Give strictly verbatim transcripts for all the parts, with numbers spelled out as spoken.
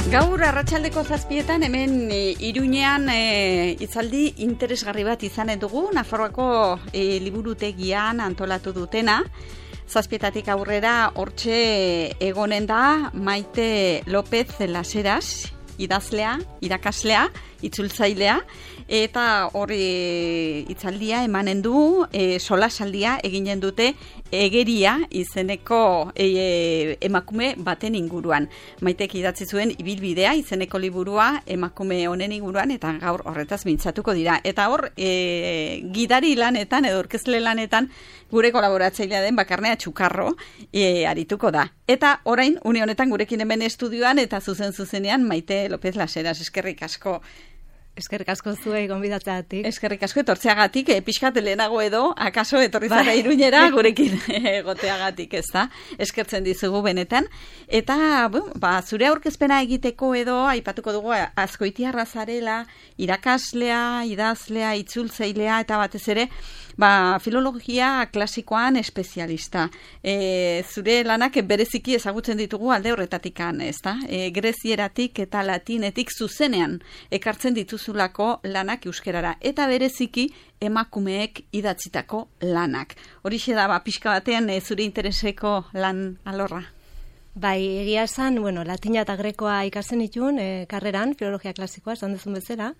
Gaur arratsaldeko zazpietan hemen e, Iruñean e, hitzaldi interesgarri bat izan dugu, Nafarroako e, liburutegian antolatu dutena. Zazpietatik aurrera hortxe egonen da Maite López Laseras, idazlea, irakaslea, itzultzailea, eta hori hitzaldia emanen du, e, solasaldia eginen dute Egeria izeneko e, emakume baten inguruan. Maitek idatzi zuen Ibilbidea izeneko liburua emakume honen inguruan, eta gaur horretaz mintzatuko dira. Eta hor, e, gidari lanetan edo orkezle lanetan gure kolaboratzailea den Bakarnea Txukarro e, arituko da. Eta orain, une honetan gurekin hemen estudioan eta zuzen zuzenean Maite López Laseras, eskerrik asko. Eskerrik asko zuei gonbidatzeagatik. Eskerrik asko etortzeagatik, e, pixkat lehenago edo, akaso etorri zara Iruñera gurekin egoteagatik, ez da? Eskertzen dizugu benetan. Eta, bueno, ba, zure aurkezpena egiteko edo, aipatuko dugu, Azkoitiarra zarela, irakaslea, idazlea, itzultzailea, eta batez ere, ba, filologia klasikoan espezialista. E, zure lanak bereziki ezagutzen ditugu alde horretatikan, ez da? E, grezieratik eta latinetik zuzenean ekartzen dituzulako lanak euskerara. Eta bereziki emakumeek idatzitako lanak. Horixe da, ba, pixka batean e, zure intereseko lan alorra. Bai, egia esan, bueno, latina eta grekoa ikasen itun, e, karreran, filologia klasikoa, esan dezun bezala.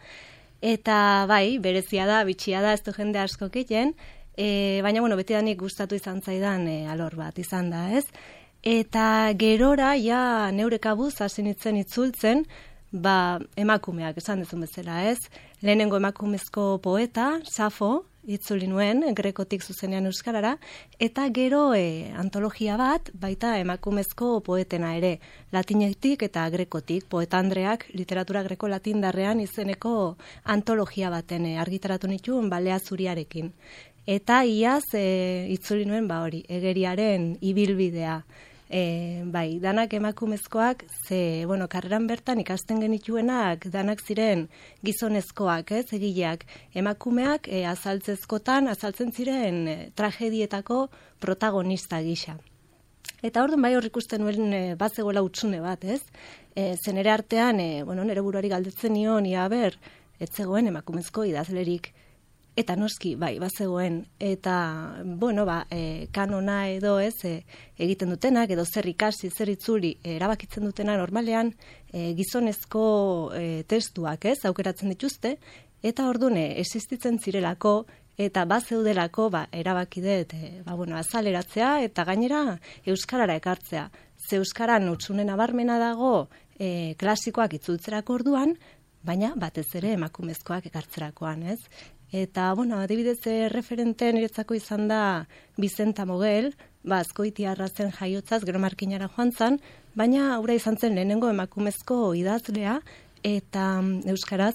Eta bai, berezia da, bitxia da, ez du jende asko kiten, e, baina, bueno, betidanik gustatu izan zaidan e, alor bat izan da, ez? Eta gerora, ja, neure kabuz, hasi nintzen itzultzen, ba, emakumeak, esan dezun bezala, ez? Lehenengo emakumezko poeta, Safo, itzuli nuen, grekotik zuzenean euskarara, eta gero e, antologia bat, baita emakumezko poetena ere, latinetik eta grekotik, poeta Andreak literatura greko-latindarrean izeneko antologia baten e, argitaratu nituen Balea Zuriarekin. Eta iaz e, itzuli nuen, ba hori, Egeriaren Ibilbidea. E, bai, danak emakumezkoak, ze, bueno, karreran bertan ikasten genituenak danak ziren gizonezkoak, ez, egileak, emakumeak e, azaltzezkotan, azaltzen ziren e, tragedietako protagonista gisa. Eta orduan bai hor ikusten nuen e, bat zegoela utxune bat, ez? E, zen ere artean, e, bueno, nere buruari galdetzen nion, ia ber, ez zegoen emakumezko idazlerik. Eta noski, bai, bazegoen, eta, bueno, ba, e, kanona edo ez, e, egiten dutenak, edo zer ikasi, zer itzuli, e, erabakitzen dutena normalean, e, gizonezko e, testuak, ez, aukeratzen dituzte, eta ordune, existitzen zirelako, eta bazeudelako, ba, erabaki dut, e, ba, bueno, azaleratzea, eta gainera, euskarara ekartzea. Ze euskaran utzunen abarmena dago, e, klasikoak itzultzerako orduan, baina batez ere emakumezkoak ekartzerakoan, ez? Eta, bueno, adibidez referente niretzako izan da Bizenta Mogel, ba, Azkoitiarra zen jaiotzaz, gero Markinara joan zan, baina aurra izan zen lehenengo emakumezko idazlea, eta euskaraz,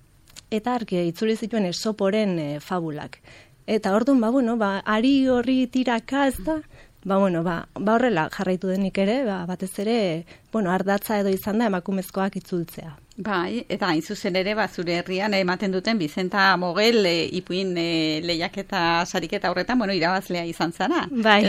eta arki itzuli zituen Esoporen e, fabulak. Eta orduan, ba, bueno, ba, ari horri tiraka ez da, ba, bueno, ba, ba horrela jarraitu denik ere, ba, batez ere, bueno, ardatza edo izan da emakumezkoak itzultzea. Bai, eta hain zuzen ere, ba, zure herrian ematen duten Bizenta Mogel e, ipuin e, lehiaketa sariketa horretan, bueno, irabazlea izan zara. Bai,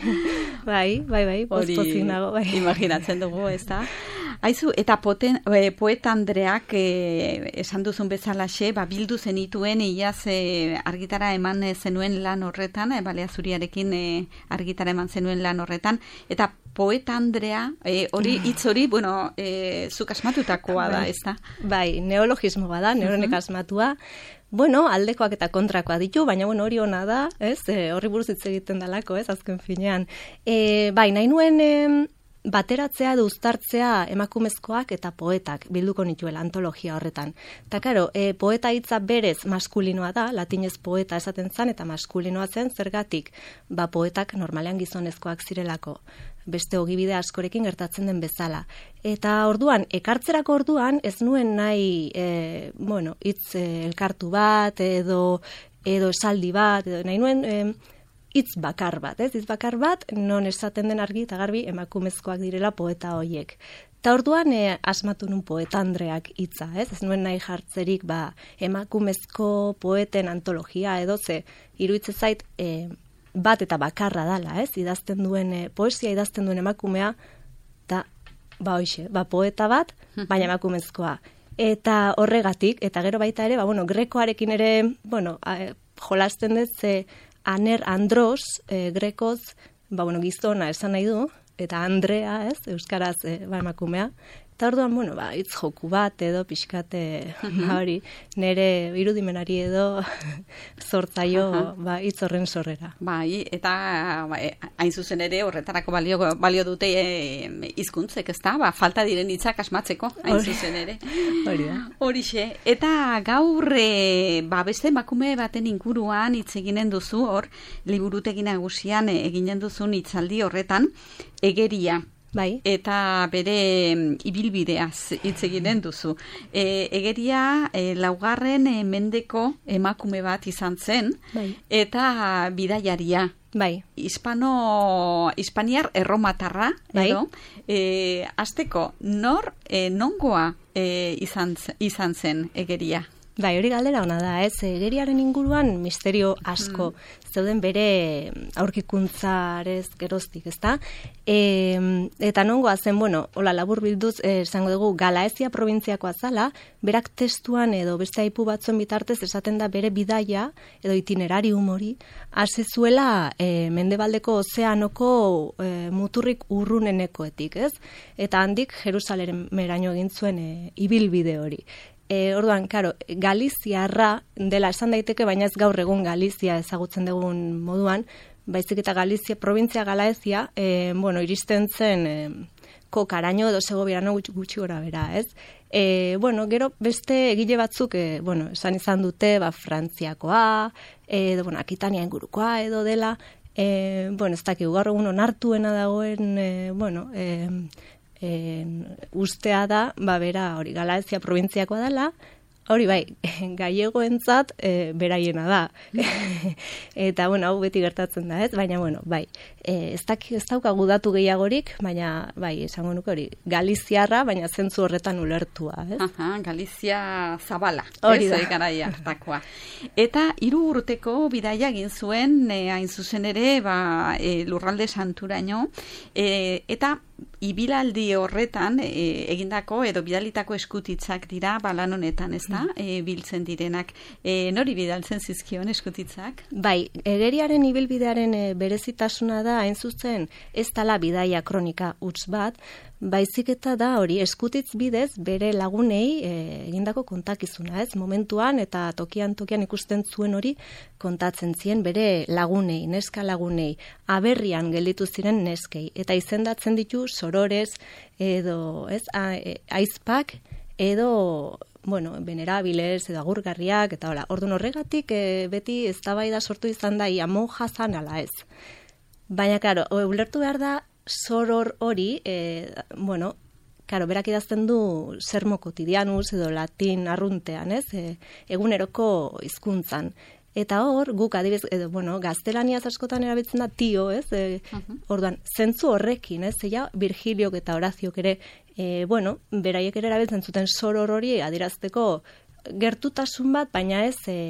bai, bai, bai, pozpozik nago, bai. Imaginatzen dugu, ez da? Aizu, eta poten, e, poeta Andreak e, esan duzun bezalaxe, ba, bildu zenituen iaz e, argitara eman zenuen lan horretan, e, Balea Zuriarekin e, argitara eman zenuen lan horretan, eta poeta Andrea, e, hori hitz hori, bueno, e, zuk asmatutakoa da, ez da? Bai, neologismo bada, neuronek uh-huh. asmatua. Bueno, aldekoak eta kontrakoa ditu, baina bueno, hori ona da, ez? E, horri buruz hitz egiten dalako, ez? Azken finean. E, bai, nahi nuen e, bateratzea edo uztartzea emakumezkoak eta poetak bilduko nituela antologia horretan. Ta karo, e, poeta hitza berez maskulinoa da, latinez poeta esaten zen eta maskulinoa zen, zergatik, ba poetak normalean gizonezkoak zirelako. Beste ogibide askorekin gertatzen den bezala. Eta orduan, ekartzerako orduan, ez nuen nahi, e, bueno, hitz e, elkartu bat, edo, edo esaldi bat, edo nahi nuen e, hitz bakar bat, ez? Hitz bakar bat, non esaten den argi eta garbi emakumezkoak direla poeta hoiek. Eta orduan e, asmatu nun poeta Andreak hitza, ez? Ez nuen nahi jartzerik, ba, emakumezko poeten antologia edo ze, iruditzen zait, e, bat eta bakarra dala, ez? Idazten duen, e, poesia idazten duen emakumea, eta ba hoixe, ba poeta bat, baina emakumezkoa. Eta horregatik, eta gero baita ere, ba, bueno, grekoarekin ere, bueno, a, jolasten dut, ze Aner Andros, e, grekoz, ba, bueno, gizona esan nahi du, eta Andrea, ez, euskaraz, e, ba, emakumea. Eta orduan, bueno, ba, hitz joku bat edo pixkate, ba, hori, nire irudimenari edo zortzaio, ba, hitz horren sorrera. Bai, eta ba, hain zuzen ere horretarako balio, balio dute e, hizkuntzek, ezta? Ba, falta diren hitzak asmatzeko, hain zuzen ere. Hori da. Horixe. Eta gaur, e, ba, beste emakume baten inguruan hitz eginen duzu, hor, liburutegi nagusian eginen duzun hitzaldi horretan, Egeria. Bai. Eta bere ibilbideaz hitz egiten duzu. E, egeria e, laugarren e, mendeko emakume bat izan zen, bai. Eta bidaiaria. Bai. Hispano, hispaniar erromatarra, bai. Edo, e, azteko, nor e, nongoa e, izan, izan zen Egeria? Bai, hori galdera ona da, ez? Egeriaren inguruan misterio asko mm. zeuden bere aurkikuntzarez geroztik, ezta? E, eta nongoa zen, bueno, hola labur bilduz, esango dugu, Galaezia probintziakoa zala, berak testuan edo beste aipu batzuen bitartez esaten da bere bidaia edo itinerarium hori, hasi zuela e, mendebaldeko ozeanoko e, muturrik urrunenekoetik, ez? Eta handik Jerusalem meraino egin zuen e, ibilbide hori. E, orduan, karo, Galiziarra dela esan daiteke, baina ez gaur egun Galizia ezagutzen dugun moduan, baizik eta Galizia, provintzia Galaezia, e, bueno, iristen zen e, kokaraino edo segobiarano gutxi, gutxi gora bera, ez? E, bueno, gero beste egile batzuk, e, bueno, esan izan dute, ba, Frantziakoa, edo, bueno, Akitania ingurukoa edo dela, e, bueno, ez dakik, gaur egun onartuena dagoen, e, bueno, e, En, ustea da, ba, bera, hori, Galaezia probintziakoa dela, hori bai, gallegoentzat e, beraiena da. Eta, bueno, hau beti gertatzen da, ez? Baina, bueno, bai, e, ez, dak, ez daukagu datu gehiagorik, baina, bai, esango nuke hori, Galiziarra, baina zentzu horretan ulertua, ez? Aha, Galizia zabala, hori da. Ez, garaia hartakoa. Eta hiru urteko bidaia egin zuen, e, hain zuzen ere, ba, e, lurralde santuraino, e, eta ibilaldi horretan e, egindako edo bidalitako eskutitzak dira balan honetan, ez da? E, biltzen direnak. E, nori bidaltzen zizkion eskutitzak? Bai, Egeriaren ibilbidearen e, berezitasuna da, hain zuzen, ez dala bidaia kronika huts bat, baizik eta da hori eskutitz bidez bere lagunei e, egindako kontakizuna, ez? Momentuan eta tokian tokian ikusten zuen hori kontatzen zien bere lagunei, neska lagunei, aberrian gelditu ziren neskei, eta izendatzen ditu sorores edo, ez, a, e, aizpak edo, bueno, venerabiles edo agurgarriak, eta hola, orduan horregatik e, beti eztabaida sortu izan da ia monja zan ala ez. Baina, karo, ulertu behar da soror hori, e, bueno, karo, berak idazten du sermo kotidianus edo latin arruntean, ez, e, eguneroko hizkuntzan. Eta hor, guk adibidez, edo, bueno, gaztelaniaz askotan erabiltzen da tio, ez? E, uh-huh. Orduan, zentzu horrekin, ez? Zeia, Virgiliok eta Horaziok ere, e, bueno, beraiek ere erabiltzen zuten soror hori adirazteko gertutasun bat, baina ez e,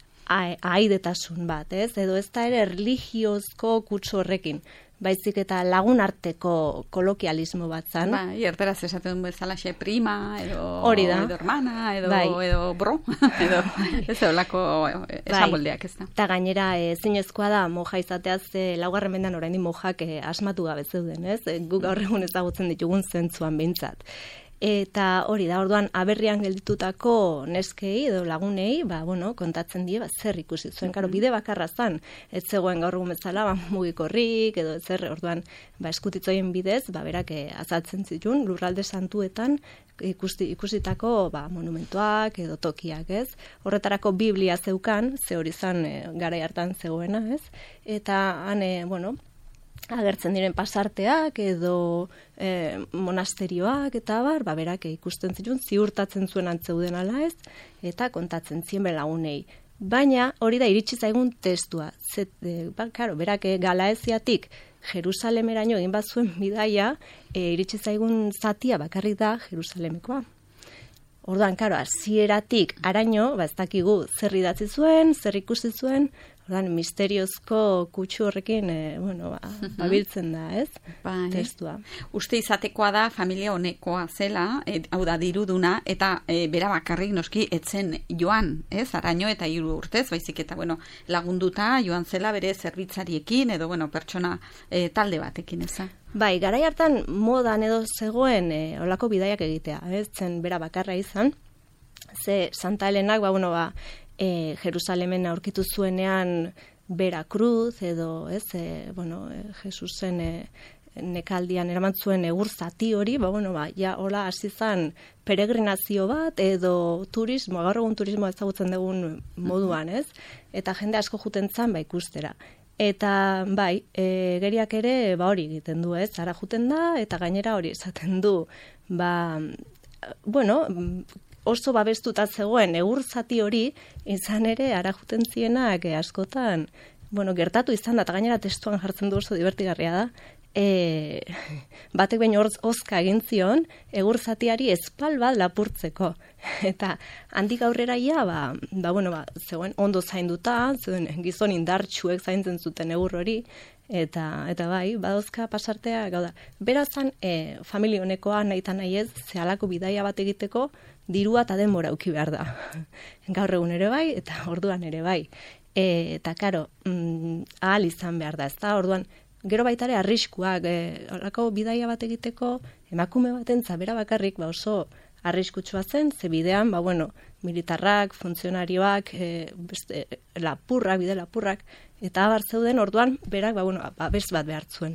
ahaidetasun bat, ez? Edo ez da ere religiozko kutsu horrekin, baizik eta lagun arteko kolokialismo bat zan. Ba, erteraz esaten duen bezala xe prima, edo, edo hermana, edo, bai. edo bro, edo ez olako esamoldeak ez da. Eta gainera, e, zinezkoa da, moja izateaz, e, laugarren mendan oraindik mojak e, asmatu gabe zeuden, ez? E, guk gaur egun ezagutzen ditugun zentzuan behintzat. Eta hori da, orduan, aberrian gelditutako neskei edo lagunei, ba, bueno, kontatzen die, ba, zer ikusi zuen. Karo, bide bakarra zan, ez zegoen gaur egun bezala, ba, mugikorrik, edo zer, orduan, ba, eskutitzoien bidez, ba, berak azaltzen zituen, lurralde santuetan, ikusti, ikusitako, ba, monumentuak edo tokiak, ez? Horretarako Biblia zeukan, ze hori zan e, garai hartan zegoena, ez? Eta, han, e, bueno, agertzen diren pasarteak edo e, monasterioak eta bar, ba, berak ikusten zituen, ziurtatzen zuen antzeuden ala ez, eta kontatzen zien belagunei. Baina hori da iritsi zaigun testua. Zet, e, ba, karo, berak Galaeziatik Jerusalemeraino egin bat zuen bidaia, e, iritsi zaigun zatia bakarrik da Jerusalemekoa. Orduan, karo, hasieratik araño, ba, ez dakigu zer idatzi zuen, zer ikusi zuen, Ordan misteriozko kutsu horrekin, e, bueno, ba, babiltzen da, ez? Bai. Testua. Uste izatekoa da familia honekoa zela, e, hau da diruduna, eta e, bera bakarrik noski etzen joan, ez? Araño eta hiru urtez, baizik eta, bueno, lagunduta joan zela bere zerbitzariekin, edo, bueno, pertsona e, talde batekin, ez? Bai, garai hartan modan edo zegoen e, olako bidaiak egitea, ez? Zen bera bakarra izan, ze Santa Helenak, ba, bueno, ba, E, Jerusalemen aurkitu zuenean Veracruz edo, ez, e, bueno, e, Jesusen e, nekaldian eraman zuen egur zati hori, ba, bueno, ba, ja, hola, hasi zan peregrinazio bat edo turismo, gaur egun turismo ezagutzen dugun moduan, ez? Eta jende asko juten zan, ba, ikustera. Eta, bai, e, geriak ere, ba, hori egiten du, ez? Ara juten da, eta gainera hori esaten du, ba, bueno, oso babestuta zegoen egur zati hori, izan ere, ara juten zienak e, askotan, bueno, gertatu izan da, eta gainera testuan jartzen du oso divertigarria da, e, batek baino hozka egin zion, egur zatiari espal bat lapurtzeko. Eta handik aurrera ia, ba, ba, bueno, ba, zegoen ondo zainduta, zegoen gizon indartsuek zaintzen zuten egur hori, Eta, eta bai, badozka pasartea, gau da, berazan, e, familia honekoa nahi eta nahi ez, zehalako bidaia bat egiteko, dirua eta denbora auki behar da. Gaur egun ere bai, eta orduan ere bai. E, eta, karo, mm, ahal izan behar da, ez da, orduan, gero baitare arriskuak, e, horako bidaia bat egiteko, emakume baten zabera bakarrik, ba oso arriskutsua zen, ze bidean, ba, bueno, militarrak, funtzionarioak, e, beste, lapurrak, bide lapurrak, eta abar zeuden orduan, berak, ba, bueno, ba, best bat behar zuen.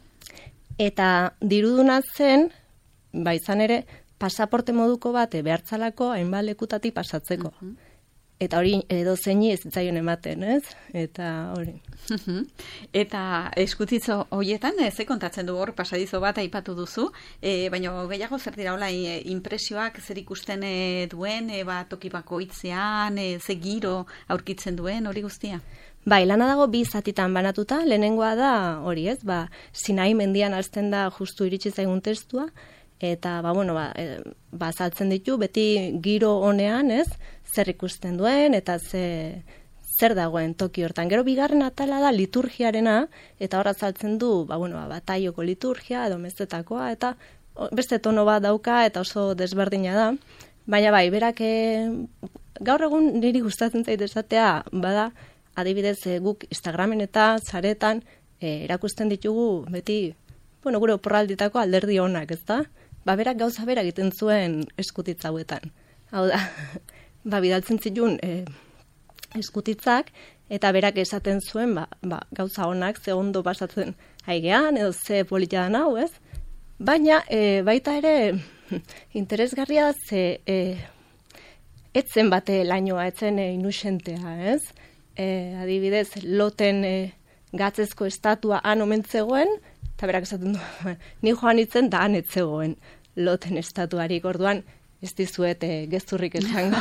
Eta diruduna zen, ba, izan ere, pasaporte moduko bate behartzalako hainbat lekutatik pasatzeko. Uh-huh. Eta hori edo zeini ez zitzaion ematen, ez? Eta hori. Uh-huh. Eta eskutitzo horietan, ze kontatzen du hor, pasadizo bat aipatu duzu, e, baina gehiago zer dira, hola, e, impresioak zer ikusten e, duen, e, ba, toki bakoitzean, e, ze giro aurkitzen duen, hori guztia? Bai, lana dago bi zatitan banatuta, lehenengoa da hori, ez? Ba, Sinai mendian hasten da justu iritsi zaigun testua, eta, ba, bueno, ba, e, ba, saltzen ditu, beti giro honean, ez? Zer ikusten duen, eta ze, zer dagoen toki hortan. Gero bigarren atala da liturgiarena, eta horra saltzen du, ba, bueno, ba, bataioko liturgia, edo mezetakoa, eta beste tono bat dauka, eta oso desberdina da. Baina bai, berak, e, gaur egun niri gustatzen zait esatea, bada, adibidez, e, guk Instagramen eta zaretan e, erakusten ditugu beti, bueno, gure oporralditako alderdi honak, ez da? Ba, berak gauza bera egiten zuen eskutitza hauetan. Hau da, ba, bidaltzen zituen e, eskutitzak, eta berak esaten zuen, ba, ba, gauza honak, ze ondo pasatzen haigean, edo ze politia da hau, ez? Baina, e, baita ere, interesgarria ze e, etzen bate lainoa, etzen e, inusentea, ez? E, adibidez, loten e, gatzezko estatua han omen zegoen, eta berak esaten du, ni joan itzen da han etzegoen loten estatuarik, orduan ez dizuet e, gezurrik esango.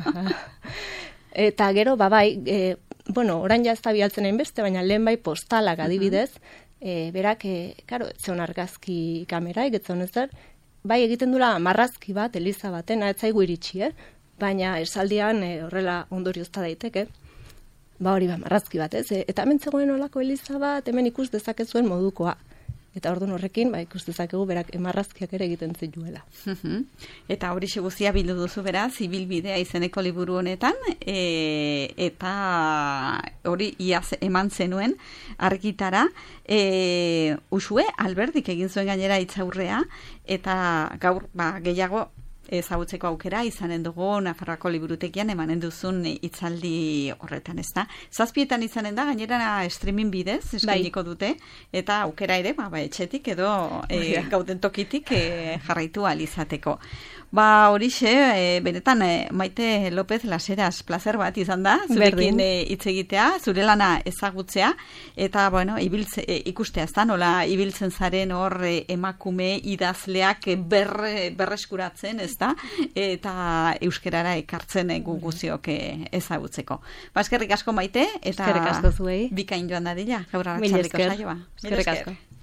Eta gero, ba bai, e, bueno, orain ja ez da bialtzen hainbeste, baina lehen bai postalak adibidez, e, berak, e, karo, zeon argazki kameraik, etzon ez der, bai egiten dula marrazki bat, eliza batena, ez zaigu iritsi, eh? Baina esaldian e, horrela ondoriozta daiteke. Ba hori ba, marrazki bat, ez? Eta hemen zegoen olako eliza bat, hemen ikus dezakezuen modukoa. Eta orduan horrekin, ba, ikus dezakegu berak marrazkiak ere egiten zituela. Eta hori guztia bildu duzu beraz, ibilbidea izeneko liburu honetan, e, eta hori iaz eman zenuen argitara, e, Usue Alberdik egin zuen gainera hitzaurrea, eta gaur ba, gehiago ezagutzeko aukera izanen dugu Nafarroako liburutegian emanen duzun hitzaldi horretan, ezta? Zazpietan izanen da, gainera streaming bidez eskainiko dute, eta aukera ere, ba, ba etxetik edo e, gauden tokitik e, jarraitu ahal izateko. Ba, horixe, e, benetan, e, Maite López Laseras plazer bat izan da, zurekin hitz egitea, zure lana ezagutzea, eta, bueno, ibiltze, e, ikustea, ez da, nola ibiltzen zaren hor e, emakume idazleak e, ber, berreskuratzen, ez da, eta euskerara ekartzen e, guguziok e, ezagutzeko. Ba, eskerrik asko Maite, eta eskerrik asko zuei. Bikain joan dadila, gaur arratsaleko saioa. Eskerrik asko.